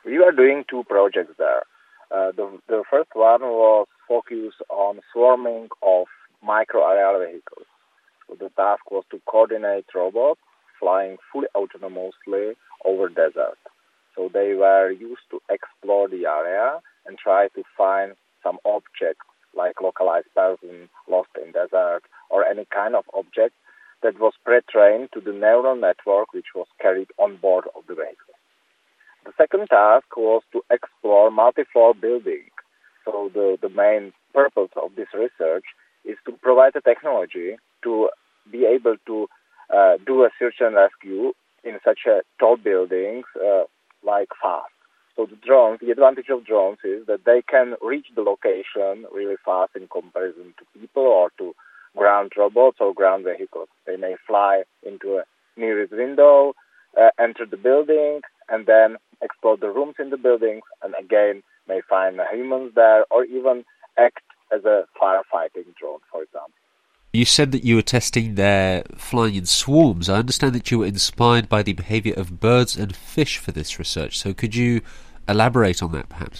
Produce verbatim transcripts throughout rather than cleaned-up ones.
We were doing two projects there. Uh, the, the first one was focused on swarming of micro-aerial vehicles. So the task was to coordinate robots flying fully autonomously over desert. So they were used to explore the area and try to find some objects like localized person lost in desert or any kind of object that was pre-trained to the neural network which was carried on board of the vehicle. The second task was to explore multi-floor building. So the, the main purpose of this research is to provide a technology to be able to uh, do a search and rescue in such a tall buildings uh, like fast. So the drones, the advantage of drones is that they can reach the location really fast in comparison to people or to ground robots or ground vehicles. They may fly into a nearest window, uh, enter the building, and then explore the rooms in the buildings, and again may find humans there, or even act as a firefighting drone, for example. You said that you were testing their flying in swarms. I understand that you were inspired by the behaviour of birds and fish for this research. So could you elaborate on that, perhaps?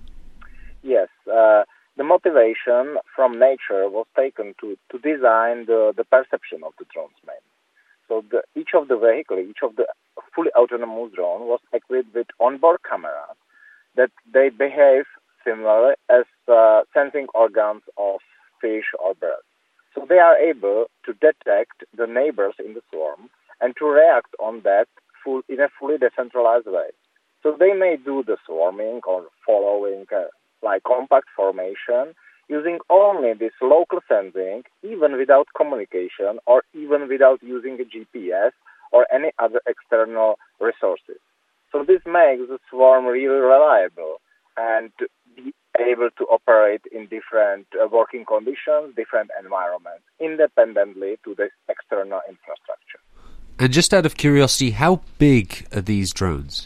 Yes. Uh, the motivation from nature was taken to, to design the, the perception of the drones mainly. So the, each of the vehicle, each of the fully autonomous drone was equipped with onboard cameras that they behave similar as uh, sensing organs of fish or birds. So they are able to detect the neighbors in the swarm and to react on that full, in a fully decentralized way. So they may do the swarming or following uh, like compact formation using only this local sensing, even without communication or even without using a G P S or any other external resources. So this makes the swarm really reliable and be able to operate in different uh, working conditions, different environments, independently to this external infrastructure. And just out of curiosity, how big are these drones?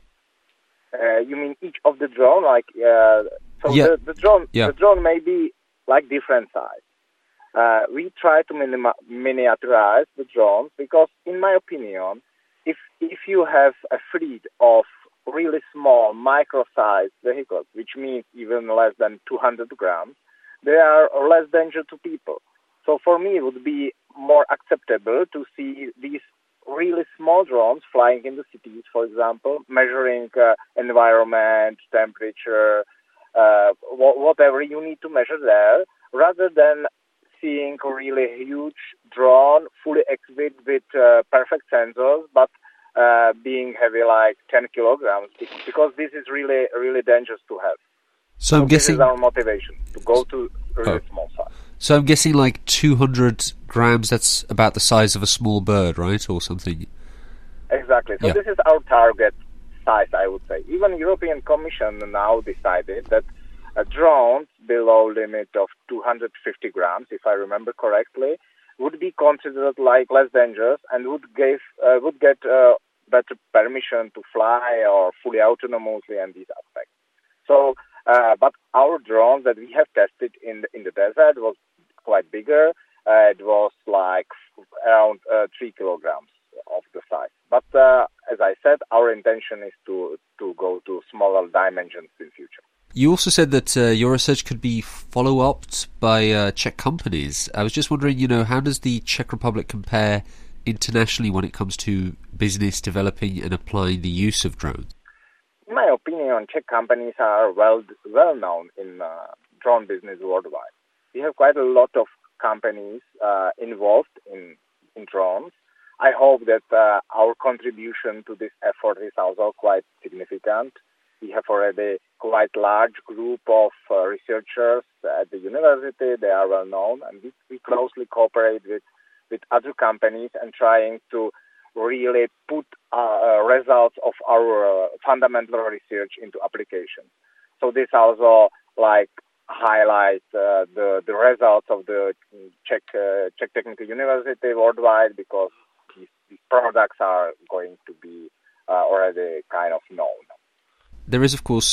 Uh, you mean each of the drone? Like, uh, so yeah. the, the drone, yeah. the drone may be like different size. Uh, we try to minima- miniaturize the drones because, in my opinion, if if you have a fleet of really small, micro-sized vehicles, which means even less than two hundred grams, they are less danger to people. So for me, it would be more acceptable to see these really small drones flying in the cities, for example, measuring uh, environment, temperature, uh, wh- whatever you need to measure there, rather than seeing a really huge drone fully equipped with uh, perfect sensors, but uh, being heavy like ten kilograms, because this is really, really dangerous to have. So I'm so guessing... This is our motivation, to go to really oh. small size. So I'm guessing like two hundred grams, that's about the size of a small bird, right, or something? Exactly. So yeah. This is our target size, I would say. Even European Commission now decided that a drones below limit of two hundred fifty grams, if I remember correctly, would be considered like less dangerous and would give uh, would get uh, better permission to fly or fully autonomously and these aspects. So, uh, but our drones that we have tested in the, in the desert was quite bigger. Uh, it was like around uh, three kilograms of the size. But uh, as I said, our intention is to to go to smaller dimensions in future. You also said that uh, your research could be follow-upped by uh, Czech companies. I was just wondering, you know, how does the Czech Republic compare internationally when it comes to business developing and applying the use of drones? In my opinion, Czech companies are well well known in uh, drone business worldwide. We have quite a lot of companies uh, involved in, in drones. I hope that uh, our contribution to this effort is also quite significant. We have already quite large group of uh, researchers at the university. They are well known, and we, we closely cooperate with, with other companies and trying to really put uh, results of our uh, fundamental research into application. So this also like highlights uh, the the results of the Czech uh, Czech Technical University worldwide, because these, these products are going to be uh, already kind of known. There is, of course,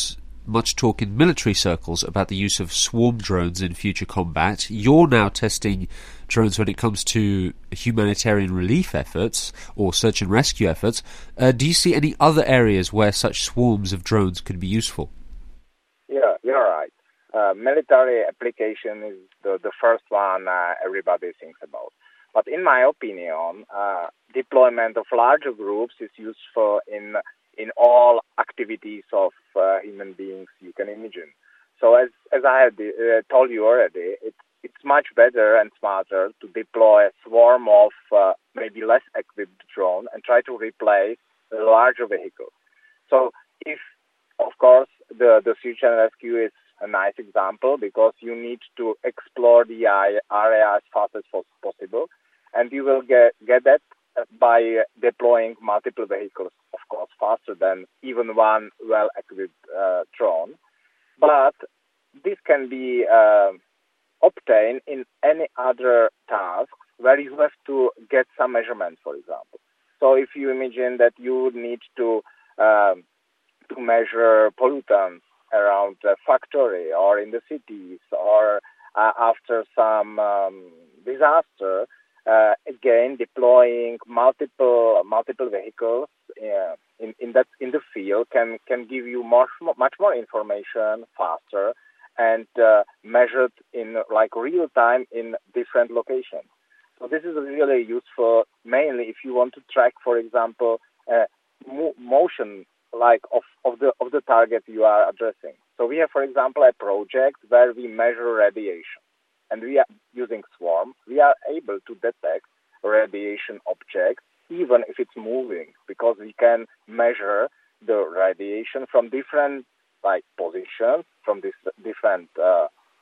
much talk in military circles about the use of swarm drones in future combat. You're now testing drones when it comes to humanitarian relief efforts or search and rescue efforts. Uh, do you see any other areas where such swarms of drones could be useful? Yeah, you're right. Uh, military application is the, the first one uh, everybody thinks about. But in my opinion, uh, deployment of larger groups is useful in in all activities of uh, human beings you can imagine. So as as I had uh, told you already, it's it's much better and smarter to deploy a swarm of uh, maybe less equipped drone and try to replace the larger vehicles. So if, of course, the, the search and rescue is a nice example because you need to explore the area as fast as possible, and you will get, get that by deploying multiple vehicles, of course, faster than even one well-equipped uh, drone. But this can be uh, obtained in any other tasks where you have to get some measurements, for example. So if you imagine that you would need to um, to measure pollutants around a factory or in the cities or uh, after some um, disaster, uh, again deploying multiple multiple vehicles uh, in in that in the field can can give you much much more information faster and uh, measured in like real time in different locations. So this is really useful, mainly if you want to track, for example, uh, mo- motion like of, of the of the target you are addressing. So we have, for example, a project where we measure radiation, and we are using Swarm. We are able to detect radiation objects even if it's moving, because we can measure the radiation from different like positions, from this different uh,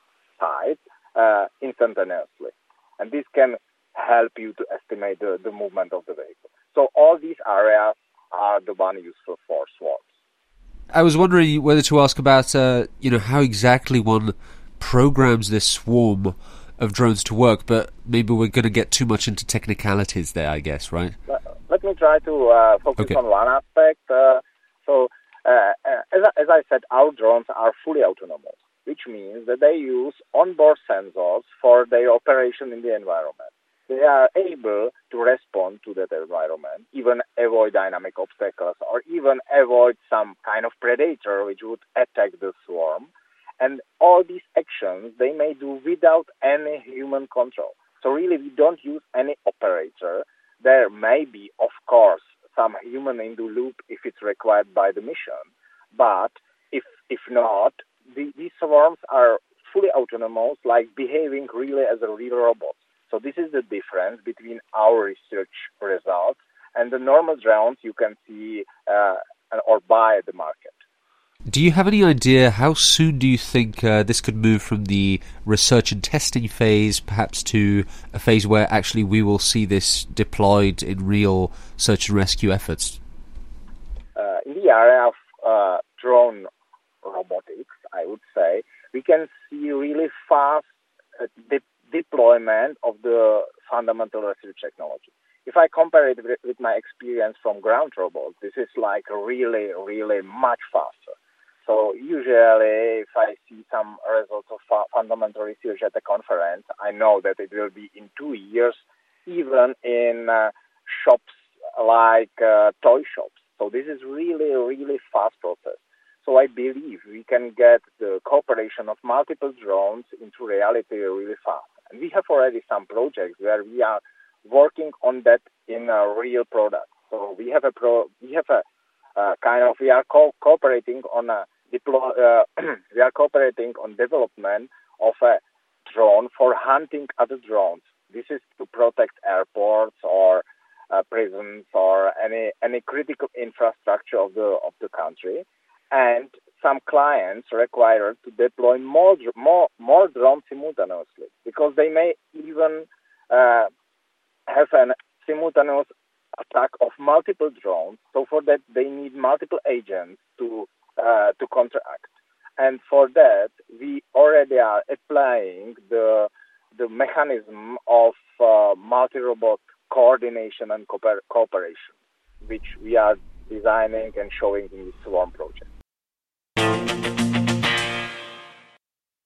sides uh, instantaneously, and this can help you to estimate the, the movement of the vehicle. So all these areas are the one useful for swarms. I was wondering whether to ask about, uh, you know, how exactly one programs this swarm of drones to work, but maybe we're going to get too much into technicalities there, I guess, right? Let me try to uh, focus okay. on one aspect. Uh, so, uh, as, as I said, our drones are fully autonomous, which means that they use onboard sensors for their operation in the environment. They are able to respond to that environment, even avoid dynamic obstacles, or even avoid some kind of predator which would attack the swarm. And all these actions they may do without any human control. So really, we don't use any operator. There may be, of course, some human in the loop if it's required by the mission. But if if not, the, these swarms are fully autonomous, like behaving really as a real robot. So this is the difference between our research results and the normal drones you can see uh, or buy at the market. Do you have any idea how soon do you think uh, this could move from the research and testing phase perhaps to a phase where actually we will see this deployed in real search and rescue efforts? Uh, in the area of uh, drone robotics, I would say, we can see really fast uh, de- deployment of the fundamental research technology. If I compare it with, with my experience from ground robots, this is like really, really much faster. So usually, if I see some results of fu- fundamental research at a conference, I know that it will be in two years, even in uh, shops like uh, toy shops. So this is really, really fast process. So I believe we can get the cooperation of multiple drones into reality really fast. And we have already some projects where we are working on that in a real product. So we have a pro, we have a uh, kind of we are co- cooperating on a deploy. Uh, we are cooperating on development of a drone for hunting other drones. This is to protect airports or uh, prisons or any any critical infrastructure of the of the country. And some clients require to deploy more more more drones simultaneously, because they may even uh, have a simultaneous attack of multiple drones. So for that, they need multiple agents to uh, to counteract. And for that, we already are applying the the mechanism of uh, multi-robot coordination and cooper- cooperation, which we are designing and showing in the Swarm project.